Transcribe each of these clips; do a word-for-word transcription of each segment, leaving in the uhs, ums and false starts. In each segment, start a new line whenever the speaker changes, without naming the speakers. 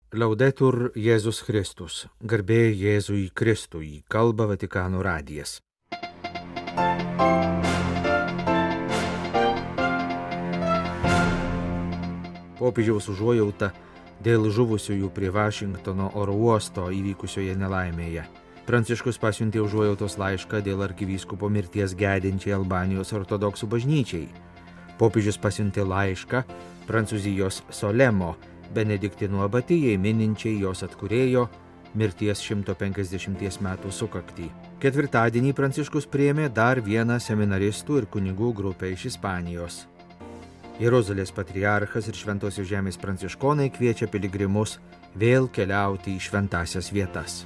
Laudetur Jėzus Kristus, garbė Jėzui Kristui, kalba Vatikano radijas. Popiežiaus užuojauta dėl žuvusiųjų prie Vašingtono oro uosto įvykusioje nelaimėje. Pranciškus pasiuntė užuojautos laišką dėl arkivyskupo mirties gedinčiai Albanijos ortodoksų bažnyčiai. Popiežius pasiuntė laišką Prancūzijos Solemo Benediktinų abatijai mininčiai jos atkūrėjo mirties šimto penkiasdešimties metų sukaktį. Ketvirtadienį Pranciškus priėmė dar vieną seminaristų ir kunigų grupę iš Ispanijos. Jeruzalės patriarchas ir Šventosios žemės pranciškonai kviečia piligrimus vėl keliauti į šventąsias vietas.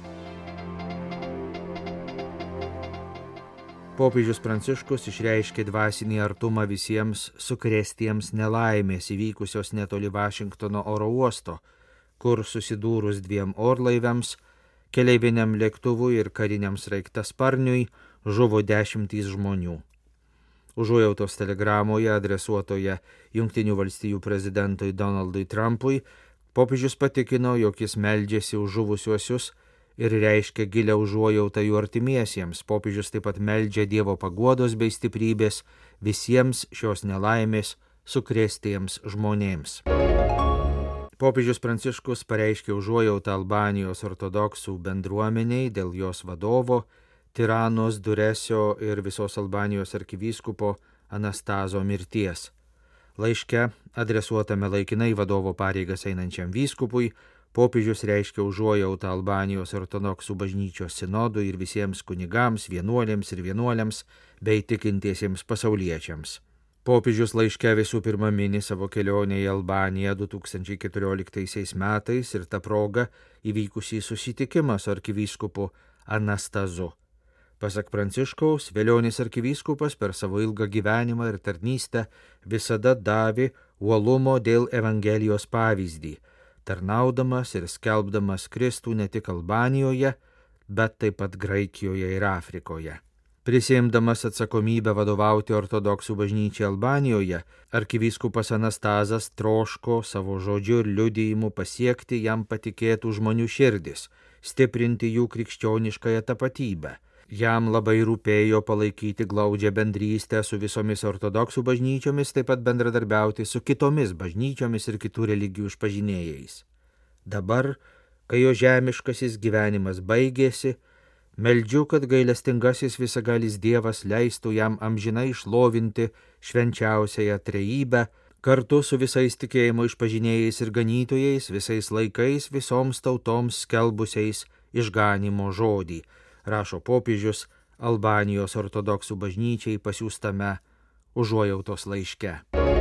Popiežius Pranciškus išreiškė dvasinį artumą visiems sukrėstiems nelaimės įvykusios netoli Vašingtono oro uosto, kur susidūrus dviem orlaiviams, keleiviniam lėktuvui ir kariniam sraigtasparniui žuvo dešimtys žmonių. Užuojautos telegramoje adresuotoje Jungtinių valstijų prezidentui Donaldui Trumpui popiežius patikino, jog jis meldžiasi už žuvusiuosius ir reiškia gilią užuojautą jų artimiesiems. Popiežius taip pat meldžia Dievo paguodos bei stiprybės visiems šios nelaimės sukrėstiems žmonėms. Popiežius Pranciškus pareiškė užuojautą Albanijos ortodoksų bendruomeniai dėl jos vadovo, Tiranos Duresio ir visos Albanijos arkivyskupo Anastazo mirties. Laiške, adresuotame laikinai vadovo pareigas einančiam vyskupui, popiežius reiškia užuojautą Albanijos ortodoksų bažnyčios sinodui ir visiems kunigams, vienuolėms ir vienuoliams bei tikintiesiems pasauliečiams. Popiežius laiške visų pirma mini savo kelionę į Albaniją du tūkstančiai keturioliktaisiais metais ir tą progą įvykusį susitikimą su arkivyskupu Anastazu. Pasak Pranciškaus, Velionis arkivyskupas per savo ilgą gyvenimą ir tarnystę visada davė uolumo dėl Evangelijos pavyzdį, tarnaudamas ir skelbdamas Kristų ne tik Albanijoje, bet taip pat Graikijoje ir Afrikoje. Prisiimdamas atsakomybę vadovauti ortodoksų bažnyčiai Albanijoje, arkivyskupas Anastazas troško savo žodžiu ir liudijimu pasiekti jam patikėtų žmonių širdis, stiprinti jų krikščioniškąją tapatybę. Jam labai rūpėjo palaikyti glaudžią bendrystę su visomis ortodoksų bažnyčiomis, taip pat bendradarbiauti su kitomis bažnyčiomis ir kitų religijų išpažinėjais. Dabar, kai jo žemiškasis gyvenimas baigėsi, meldžiu, kad gailestingasis visagalis Dievas leistų jam amžinai išlovinti švenčiausiąją trejybę, kartu su visais tikėjimo išpažinėjais ir ganytojais, visais laikais, visoms tautoms skelbusiais išganymo žodį, rašo popiežius Albanijos ortodoksų bažnyčiai pasiųstame užuojautos laiške.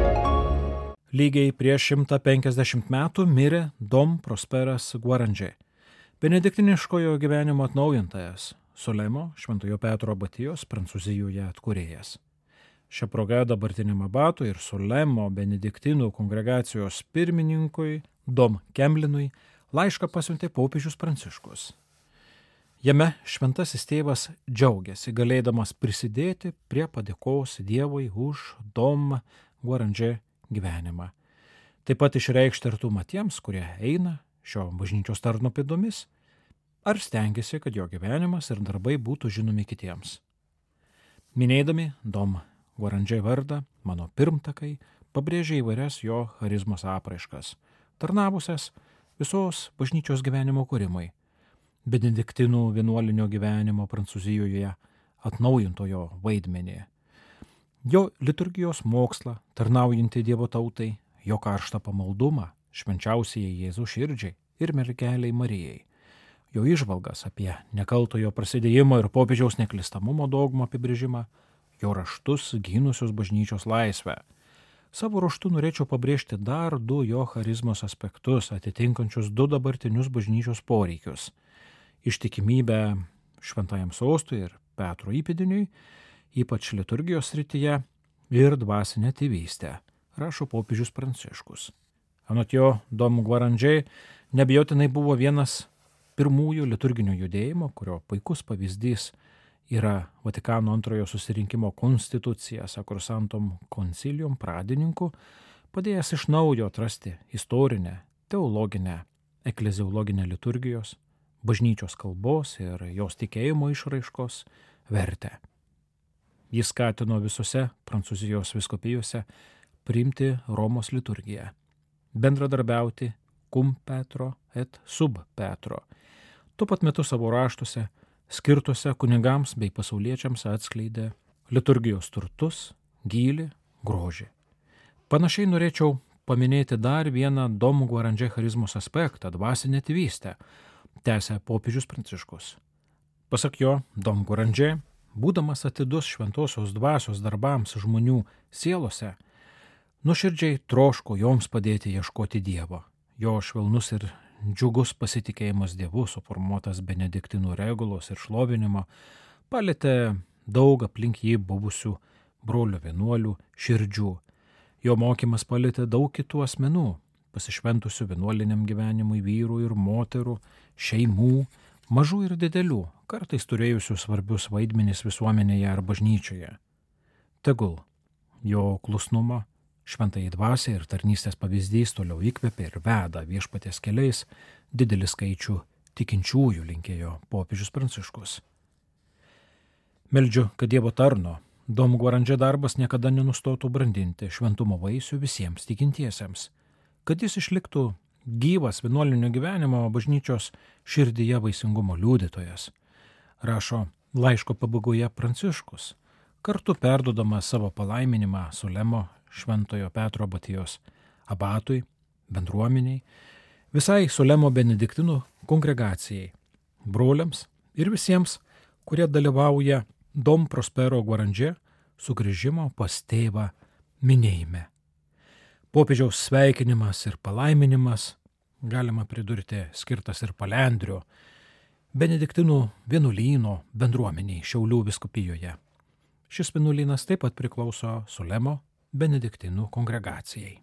Lygiai prieš šimtą penkiasdešimt metų mirė Dom Prosperas Guarandžė, benediktiniškojo gyvenimo atnaujintojas, Solemo Šventojo Petro abatijos Prancūzijoje atkūrėjas. Šia proga dabartiniam abatui ir Solemo benediktinų kongregacijos pirmininkui Dom Kemlinui laišką pasiuntė popiežius Pranciškus. Jame šventasis tėvas džiaugiasi galėdamas prisidėti prie padėkos Dievui už Dom Guarandžė gyvenimą. Taip pat išreikšti artumą tiems, kurie eina šio bažnyčios tarno pėdomis, ar stengiasi, kad jo gyvenimas ir darbai būtų žinomi kitiems. Minėdami Dom Guarandžė vardą, mano pirmtakai pabrėžė įvairias jo charizmos apraiškas, tarnavusias visos bažnyčios gyvenimo kūrimui, benediktinų vienuolinio gyvenimo Prancūzijoje atnaujintojo vaidmenį, jo liturgijos mokslą, tarnaujantį Dievo tautai, jo karštą pamaldumą švenčiausiai Jėzų širdžiai ir mergelei Marijai, jo įžvalgas apie nekaltojo prasidėjimo ir popiežiaus neklystamumo dogmų apibrėžimą, jo raštus gynusios bažnyčios laisvę. Savo ruožtu norėčiau pabrėžti dar du jo charizmos aspektus, atitinkančius du dabartinius bažnyčios poreikius. Ištikimybę šventajam sostui ir Petro įpėdiniui, ypač liturgijos srityje, ir dvasinę tėvystę, rašo popiežius Pranciškus. Anot jo, Dom Guarandžė neabejotinai buvo vienas pirmųjų liturginio judėjimo, kurio puikus pavyzdys yra Vatikano antrojo susirinkimo konstitucija Sacrosanctum Concilium pradininku, padėjęs iš naujo atrasti istorinę, teologinę ekleziologinę liturgijos, bažnyčios kalbos ir jos tikėjimo išraiškos vertę. Jis skatino visose Prancūzijos vyskupijose priimti Romos liturgiją, bendradarbiauti cum Petro et sub Petro. Tuo pat metu savo raštuose, skirtuose kunigams bei pasauliečiams atskleidė liturgijos turtus, gylį, grožį. Panašiai norėčiau paminėti dar vieną Dom Guarandžė charizmos aspektą – dvasinę tėvystę, tęsė popiežius Pranciškus. Pasak jo, Dom Guarandžė, būdamas atidus šventosios dvasios darbams žmonių sielose, nuoširdžiai troško joms padėti ieškoti Dievo. Jo švelnus ir džiugus pasitikėjimas Dievu, suformuotas benediktinų regulos ir šlovinimo, palėtė daug aplink jį buvusių brolio vienuolių širdžių. Jo mokymas palėtė daug kitų asmenų, pasišventusių vienuoliniam gyvenimui vyrų ir moterų, šeimų, mažų ir didelių, kartais turėjusių svarbius vaidmenis visuomenėje ar bažnyčioje. Tegul jo klusnumo, šventai dvasiai ir tarnystės pavyzdys toliau įkvepia ir veda viešpaties keliais didelį skaičių tikinčiųjų, linkėjo popiežius Pranciškus. Meldžiu, kad Dievo tarno Dom Guarandžė darbas niekada nenustotų brandinti šventumo vaisių visiems tikintiesiems, kad jis išliktų gyvas vienuolinio gyvenimo bažnyčios širdyje vaisingumo liudytojas, rašo laiško pabaigoje Pranciškus, kartu perduodamas savo palaiminimą Sulemo Šventojo Petro abatijos abatui, bendruomeniai, visai Sulemo benediktinų kongregacijai, broliams ir visiems, kurie dalyvauja Dom Prospero Guarandžė sugrįžimo pas tėvą minėjime. Popiežiaus sveikinimas ir palaiminimas, galima pridurti, skirtas ir Palendrio, benediktinų vienuolyno bendruomeniai Šiaulių vyskupijoje. Šis vienuolynas taip pat priklauso Sulemo benediktinų kongregacijai.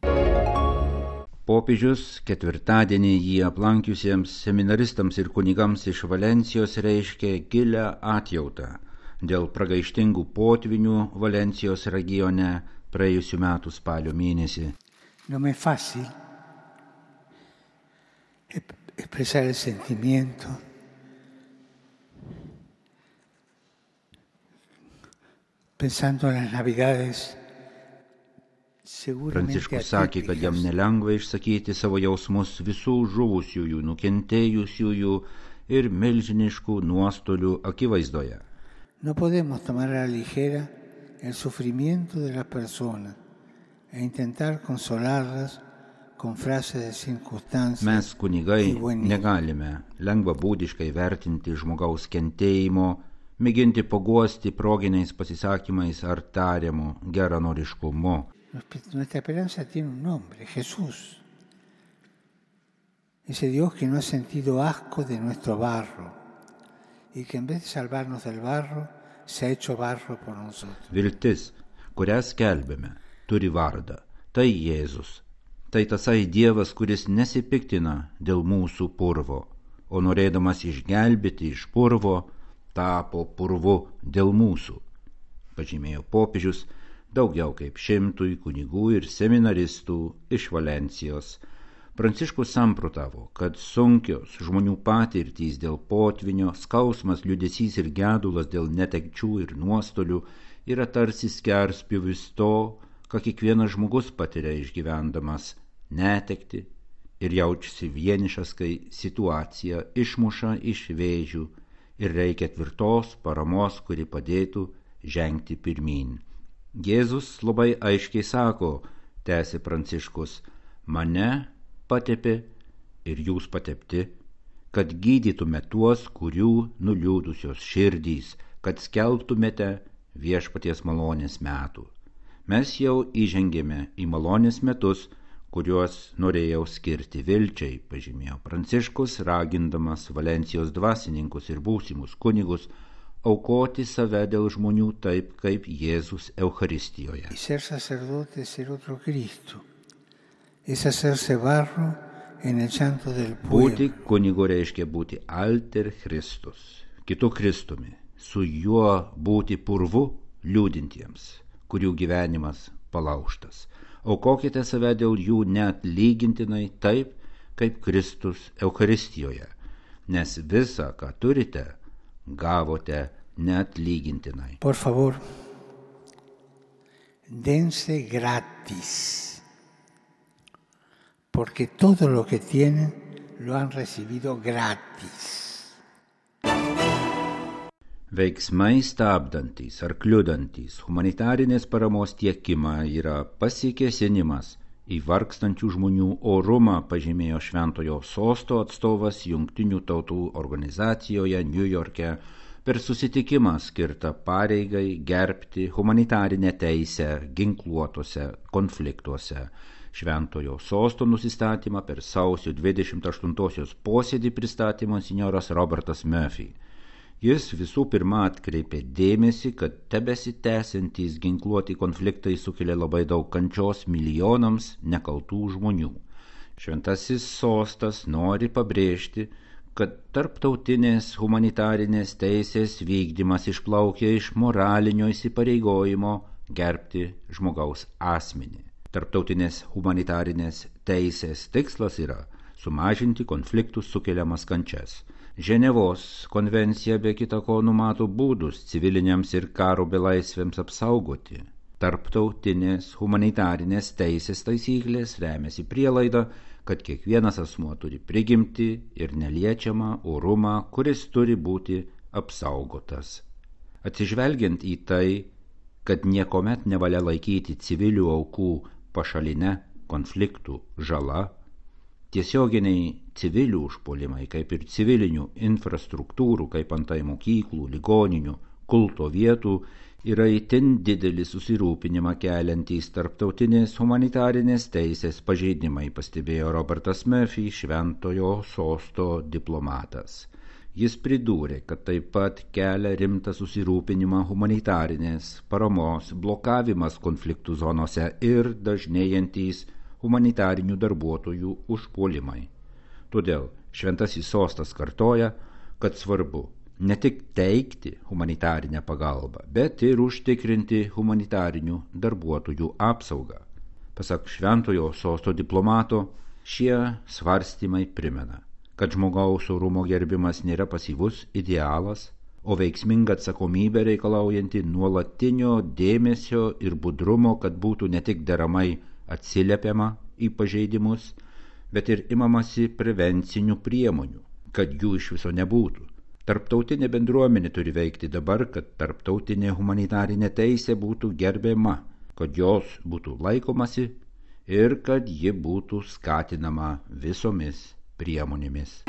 Popiežius ketvirtadienį jį aplankiusiems seminaristams ir kunigams iš Valencijos reiškė gilią atjautą dėl pragaištingų potvinių Valencijos regione praėjusių metų spalio mėnesį.
No me es fácil expresar el sentimiento pensando en las Navidades.
Pranciškus sakė, kad jam nelengva išsakyti savo jausmus visų žuvusiųjų, nukentėjusiųjų ir milžiniškų nuostolių akivaizdoje.
No podemos tomar a la ligera el sufrimiento de las personas e intentar consolarlas con frases de circunstancias.
Mes kunigai negalime lengvabūdiškai vertinti žmogaus kentėjimo, mėginti paguosti proginiais pasisakymais ar tariamu geranoriškumu.
Nuestra esperanza tiene un nombre, Jesús. Ese Dios que no ha sentido asco de nuestro barro y que en vez de salvarnos del barro, se ha hecho barro por nosotros.
Viltis, kurią skelbėme, turi vardą. Tai Jėzus. Tai tasai Dievas, kuris nesipiktina dėl mūsų purvo, o norėdamas išgelbėti iš purvo, tapo purvu dėl mūsų. Pažymėjo popiežius, daugiau kaip šimtui kunigų ir seminaristų iš Valencijos. Pranciškus samprotavo, kad sunkios žmonių patirtys dėl potvinio, skausmas, liūdesys ir gedulas dėl netekčių ir nuostolių yra tarsi skerspjūvis to, ką kiekvienas žmogus patiria išgyvendamas netekti ir jaučiasi vienišas, kai situacija išmuša iš vėžių ir reikia tvirtos paramos, kuri padėtų žengti pirmyn. Jėzus labai aiškiai sako, tęsė Pranciškus, mane patepė ir jūs patepti, kad gydytume tuos, kurių nuliūdusios širdys, kad skelbtumėte viešpaties malonės metų. Mes jau įžengėme į malonės metus, kuriuos norėjau skirti vilčiai, pažymėjo Pranciškus, ragindamas Valencijos dvasininkus ir būsimus kunigus aukoti save dėl žmonių taip, kaip Jėzus Eucharistijoje.
Y ser sacerdote es ser otro Cristo. Es hacerse barro en el llanto del pueblo.
Būti kunigu reiškia būti alter Kristus, kitu Kristumi, su juo būti purvu liūdintiems, kurių gyvenimas palaužtas. Aukokite save dėl jų net lygintinai taip, kaip Kristus Eucharistijoje, nes visa, ką turite, gavote neatlygintinai.
Por favor, dense gratis, porque todo lo que tienen lo han recibido gratis.
Veiksmai stabdantys ar kliudantys humanitarinės paramos tiekimą yra pasikėsinimas į vargstančių žmonių orumą, pažymėjo Šventojo Sosto atstovas Jungtinių tautų organizacijoje Niujorke per susitikimą skirtą pareigai gerbti humanitarinę teisę ginkluotose konfliktuose. Šventojo Sosto nusistatymą per sausio dvidešimt aštuntosios posėdį pristatė monsinjoras Robertas Murphy. Jis visų pirma atkreipė dėmesį, kad tebesitęsiantys ginkluoti konfliktai sukelia labai daug kančios milijonams nekaltų žmonių. Šventasis Sostas nori pabrėžti, kad tarptautinės humanitarinės teisės vykdymas išplaukia iš moralinio įsipareigojimo gerbti žmogaus asmenį. Tarptautinės humanitarinės teisės tikslas yra sumažinti konfliktų sukeliamas kančias. Ženevos konvencija be kita ko numato būdus civiliniams ir karo belaisvėms apsaugoti. Tarptautinės humanitarinės teisės taisyklės remiasi prielaida, kad kiekvienas asmuo turi prigimtį ir neliečiamą orumą, kuris turi būti apsaugotas. Atsižvelgiant į tai, kad niekuomet nevalia laikyti civilių aukų pašaline konfliktų žala, tiesioginiai civilių užpuolimai, kaip ir civilinių infrastruktūrų, kaip antai mokyklų, ligoninių, kulto vietų, yra itin didelį susirūpinimą keliantys tarptautinės humanitarinės teisės pažeidimai, pastebėjo Robertas Murphy, Šventojo Sosto diplomatas. Jis pridūrė, kad taip pat kelia rimtą susirūpinimą humanitarinės paramos blokavimas konfliktų zonose ir dažnėjantys humanitarinių darbuotojų užpuolimai. Todėl Šventasis Sostas kartoja, kad svarbu ne tik teikti humanitarinę pagalbą, bet ir užtikrinti humanitarinių darbuotojų apsaugą. Pasak Šventojo Sosto diplomato, šie svarstymai primena, kad žmogaus orumo gerbimas nėra pasyvus idealas, o veiksminga atsakomybė reikalaujanti nuolatinio dėmesio ir budrumo, kad būtų ne tik deramai atsiliepiama į pažeidimus, bet ir imamasi prevencinių priemonių, kad jų iš viso nebūtų. Tarptautinė bendruomenė turi veikti dabar, kad tarptautinė humanitarinė teisė būtų gerbiama, kad jos būtų laikomasi ir kad ji būtų skatinama visomis priemonėmis.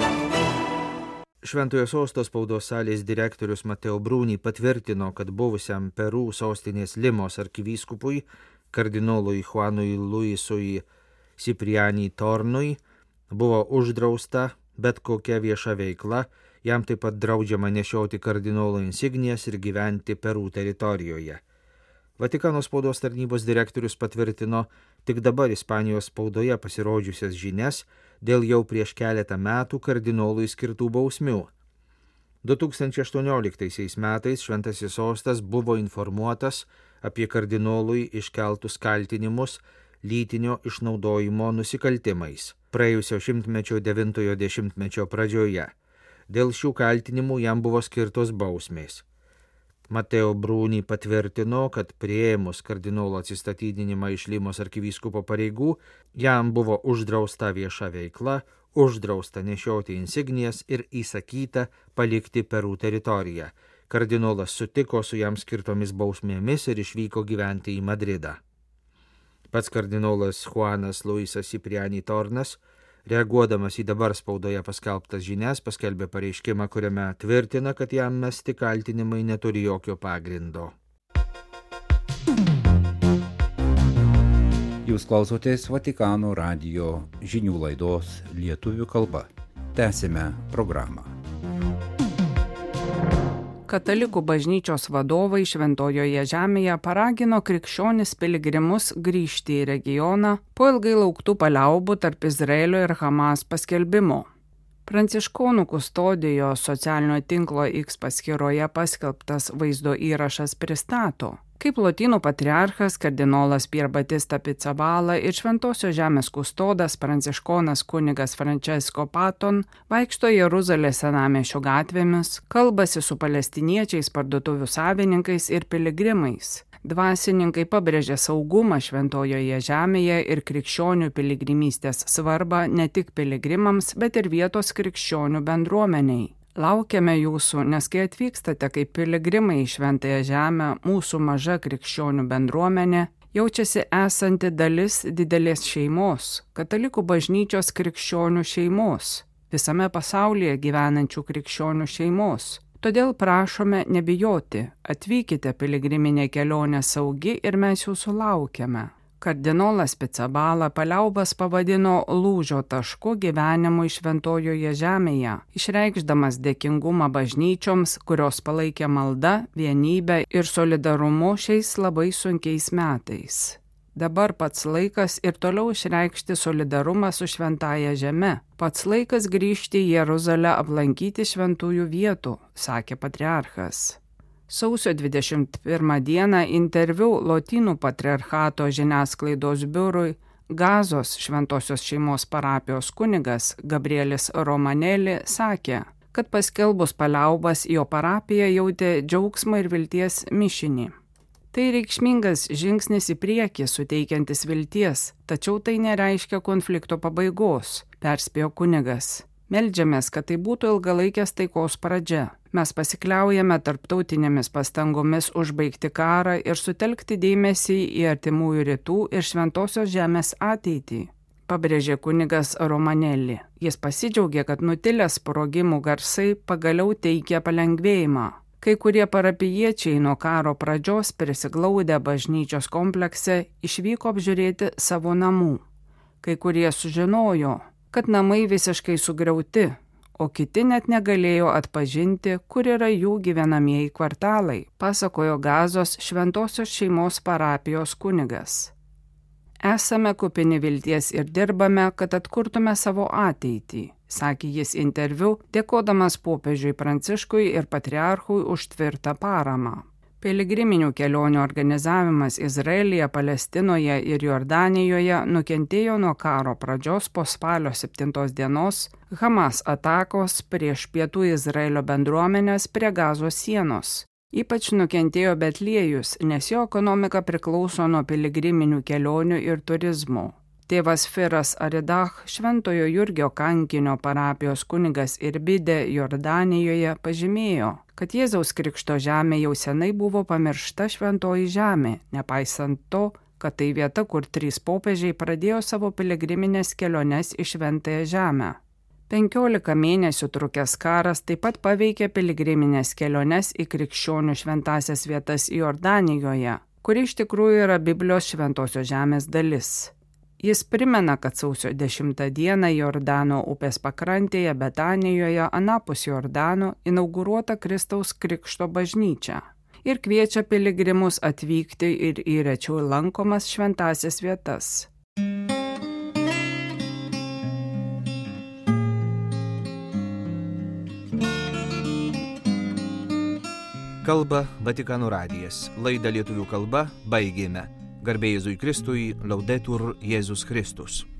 Šventojo Sosto spaudos salės direktorius Mateo Bruni patvirtino, kad buvusiam Peru sostinės Limos arkivyskupui kardinolui Juanui Luisui Cipriani Tornui buvo uždrausta bet kokia vieša veikla, jam taip pat draudžiama nešioti kardinolo insignijas ir gyventi Perų teritorijoje. Vatikano spaudos tarnybos direktorius patvirtino tik dabar Ispanijos spaudoje pasirodžiusias žinias dėl jau prieš keletą metų kardinolui skirtų bausmių. du tūkstančiai aštuonioliktaisiais metais Šventasis Sostas buvo informuotas apie kardinolui iškeltus kaltinimus lytinio išnaudojimo nusikaltimais praėjusio šimtmečio devintojo dešimtmečio pradžioje. Dėl šių kaltinimų jam buvo skirtos bausmės. Mateo Bruni patvirtino, kad priėmus kardinolo atsistatydinimą iš Limos arkivyskupo pareigų, jam buvo uždrausta vieša veikla, uždrausta nešioti insignijas ir įsakyta palikti Perų teritoriją. Kardinolas sutiko su jam skirtomis bausmėmis ir išvyko gyventi į Madridą. Pats kardinolas Juanas Luisas Cipriani Tornas, reaguodamas į dabar spaudoje paskelbtas žinias, paskelbė pareiškimą, kuriame tvirtina, kad jam mesti kaltinimai neturi jokio pagrindo.
Jūs klausotės Vatikano radijo žinių laidos lietuvių kalba. Tęsime programą.
Katalikų bažnyčios vadovai Šventojoje Žemėje paragino krikščionis piligrimus grįžti į regioną po ilgai lauktų paliaubų tarp Izraelio ir Hamas paskelbimo. Pranciškonų kustodijos socialinio tinklo X paskyroje paskelbtas vaizdo įrašas pristato, Kaip Lotynų patriarchas kardinolas Pier Batista Pizzaballa ir Šventosios žemės kustodas pranciškonas kunigas Francesco Paton vaikšto Jeruzalės senamiesčio gatvėmis, kalbasi su palestiniečiais, parduotuvių savininkais ir piligrimais. Dvasininkai pabrėžia saugumą šventojoje žemėje ir krikščionių piligrimystės svarbą ne tik piligrimams, bet ir vietos krikščionių bendruomeniai. Laukiame jūsų, nes kai atvykstate kaip piligrimai į šventąją žemę, mūsų maža krikščionių bendruomenė jaučiasi esanti dalis didelės šeimos, katalikų bažnyčios krikščionių šeimos, visame pasaulyje gyvenančių krikščionių šeimos. Todėl prašome nebijoti, atvykite, piligriminė kelionė saugi ir mes jūsų laukiame. Kardinolas Pizzaballa paliaubas pavadino lūžio tašku gyvenimui šventojoje žemėje, išreikšdamas dėkingumą bažnyčioms, kurios palaikė maldą, vienybę ir solidarumu šiais labai sunkiais metais. Dabar pats laikas ir toliau išreikšti solidarumą su šventąja žeme. Pats laikas grįžti į Jeruzalę aplankyti šventųjų vietų, sakė patriarchas. Sausio dvidešimt pirmą dieną interviu Lotynų patriarchato žiniasklaidos biurui Gazos šventosios šeimos parapijos kunigas Gabrielis Romanelli sakė, kad paskelbus paliaubas jo parapija jautė džiaugsmą ir vilties mišinį. Tai reikšmingas žingsnis į priekį, suteikiantis vilties, tačiau tai nereiškia konflikto pabaigos, perspėjo kunigas. Meldžiamės, kad tai būtų ilgalaikės taikos pradžia. Mes pasikliaujame tarptautinėmis pastangomis užbaigti karą ir sutelkti dėmesį į artimųjų rytų ir šventosios žemės ateitį, pabrėžė kunigas Romanelli. Jis pasidžiaugė, kad nutilę sprogimų garsai pagaliau teikia palengvėjimą. Kai kurie parapijiečiai nuo karo pradžios prisiglaudę bažnyčios komplekse išvyko apžiūrėti savo namų. Kai kurie sužinojo, kad namai visiškai sugriauti, o kiti net negalėjo atpažinti, kur yra jų gyvenamieji kvartalai, pasakojo Gazos šventosios šeimos parapijos kunigas. Esame kupini vilties ir dirbame, kad atkurtume savo ateitį, sakė jis interviu, dėkodamas popiežiui Pranciškui ir patriarchui už tvirtą paramą. Piligriminių kelionių organizavimas Izraelyje, Palestinoje ir Jordanijoje nukentėjo nuo karo pradžios po spalio septintos dienos Hamas atakos prieš pietų Izraelio bendruomenės prie Gazos sienos. Ypač nukentėjo Betliejus, nes jo ekonomika priklauso nuo piligriminių kelionių ir turizmo. Tėvas Firas Aridach, Šventojo Jurgio kankinio parapijos kunigas Irbide Jordanijoje, pažymėjo, kad Jėzaus Krikšto žemė jau senai buvo pamiršta šventoji žemė, nepaisant to, kad tai vieta, kur trys popiežiai pradėjo savo piligriminės keliones į šventąją žemę. Penkiolika mėnesių trukęs karas taip pat paveikė piligriminės keliones į krikščionių šventąsias vietas Jordanijoje, kuri iš tikrųjų yra Biblijos šventosios žemės dalis. Jis primena, kad sausio dešimtą dieną Jordano upės pakrantėje Betanijoje anapus Jordano inauguruota Kristaus Krikšto bažnyčia ir kviečia piligrimus atvykti ir į rečiau lankomas šventąsias vietas.
Kalba Vatikano radijas. Laidą lietuvių kalba baigėme. Garbė Jėzui Kristui, Laudetur Jėzus Kristus.